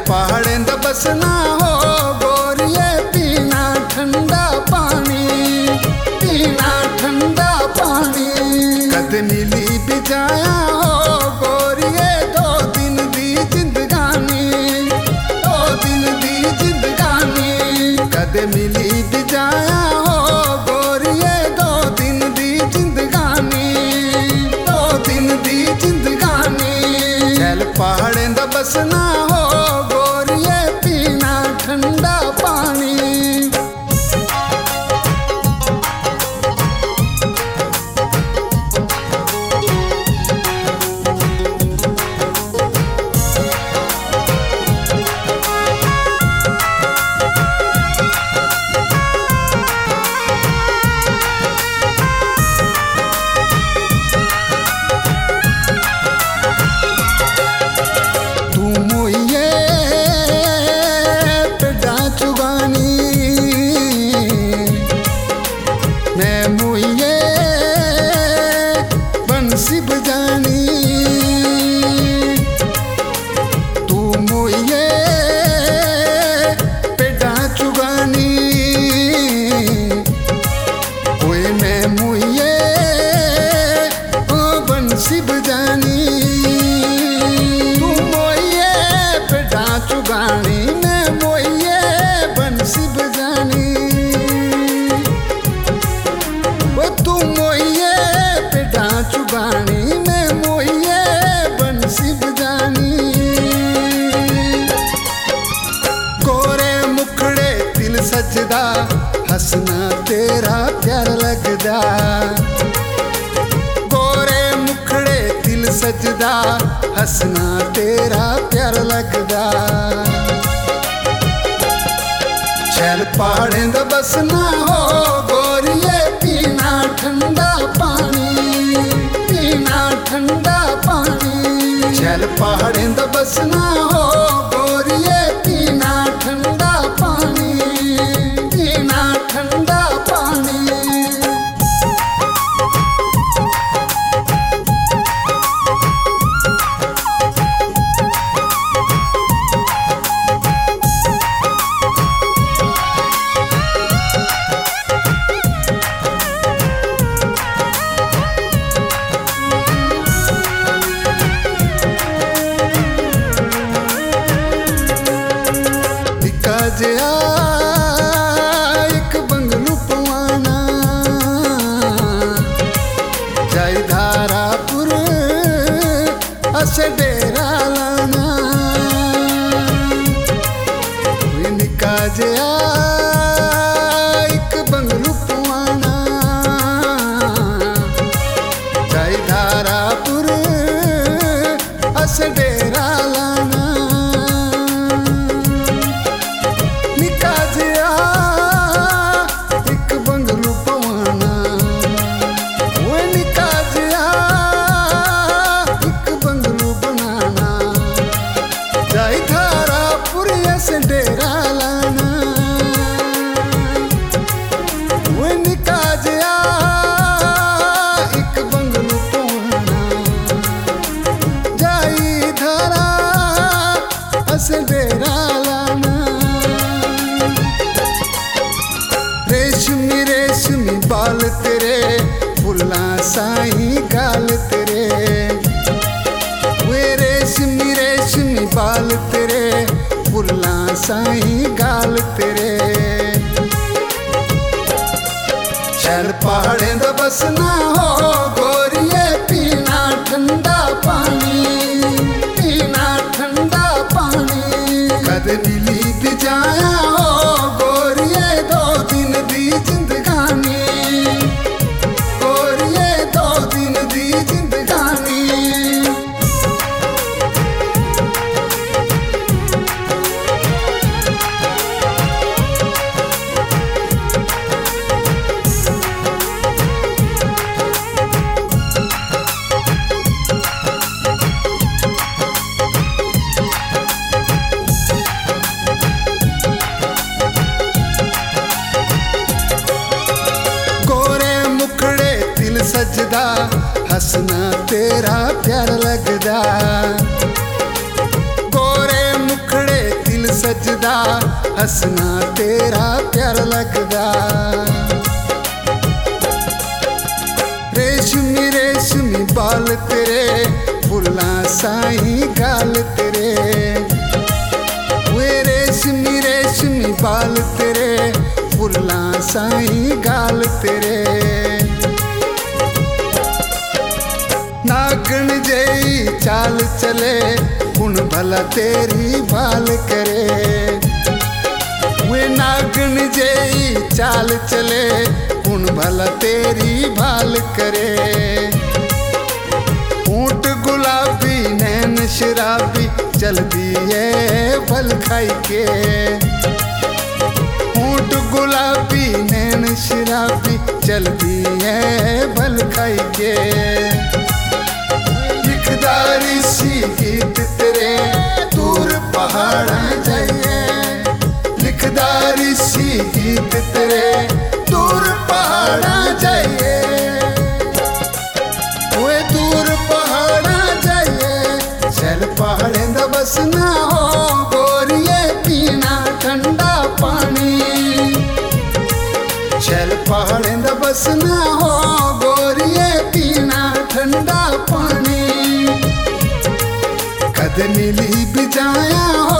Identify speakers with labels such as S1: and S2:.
S1: पहाड़ें दा बसना हो गोरिए पीना ठंडा पानी, पीना ठंडा पानी। कद नीली बिजाया हो गोरिए दो दिन दी जिंदगानी, दो दिन दी जिंदगानी। कद मिली बिजाया हो गोरिए दो दिन दी जिंदगानी, दो दिन दी जिंदगानी। चल पहाड़ें दा बसना हो गोरिए पीना ठंडा पानी। सजदा हंसना तेरा प्यार लगदा, गोरे मुखड़े दिल सजदा हंसना तेरा प्यार लगदा। चल पहाड़ें दा बसना हो गोरिए पीना ठंडा पानी, पीना ठंडा पानी। चल पहाड़ें दा बसना हो गोरिए पीना ठंडा पानी, पीना ठंडा पानी। जया एक बंगलू पवाना जाई धारापुर असे डेरा लाना। निका जया एक बंगलू पवाना जाई धारापुर असे डेरा लाना। रेशमी रेशमी बाल तेरे फुल्ला साई गाल तेरे, वे रेशमी रेशमी बाल तेरे फुल्ला साई गाल तेरे। चल पहाड़ें दा बसना हो गोरिए पीना ठंडा पानी, पीना ठंडा पानी। कद नीली बिजाया हो गोरिए दो दिन दी जिंदगानी, गोरिए दो दिन दी जिंदगानी। सजदा हंसना तेरा प्यार लगदा, गोरे मुखड़े लगदा हसना तेरा प्यार लगदा। रेशमी रेशमी बाल तेरे फुल्लां साई गाल तेरे, वे रेशमी रेशमी बाल तेरे फुल्लां साई गाल तेरे। नागन जई चाल चले कुण भला तेरी बाल करे, वे नागन जई चाल चले कुण भला तेरी बाल करे। ऊंट गुलाबी नैन शराबी चलदी है फल खाई के, ऊंट गुलाबी नैन शराबी चलदी है फल खाई के। लिखदारी सी गीत तेरे दूर पहाड़ां जाइए, लिखदारी सी गीत तेरे दूर पहाड़ां जाइए, ओए दूर पहाड़ां जाइए। चल पहाड़ें दा बसना हो गोरिए पीना ठंडा पानी, चल पहाड़ें दा बसना हो गोरिए पीना ठंडा पानी। कद मिली बिजाया हो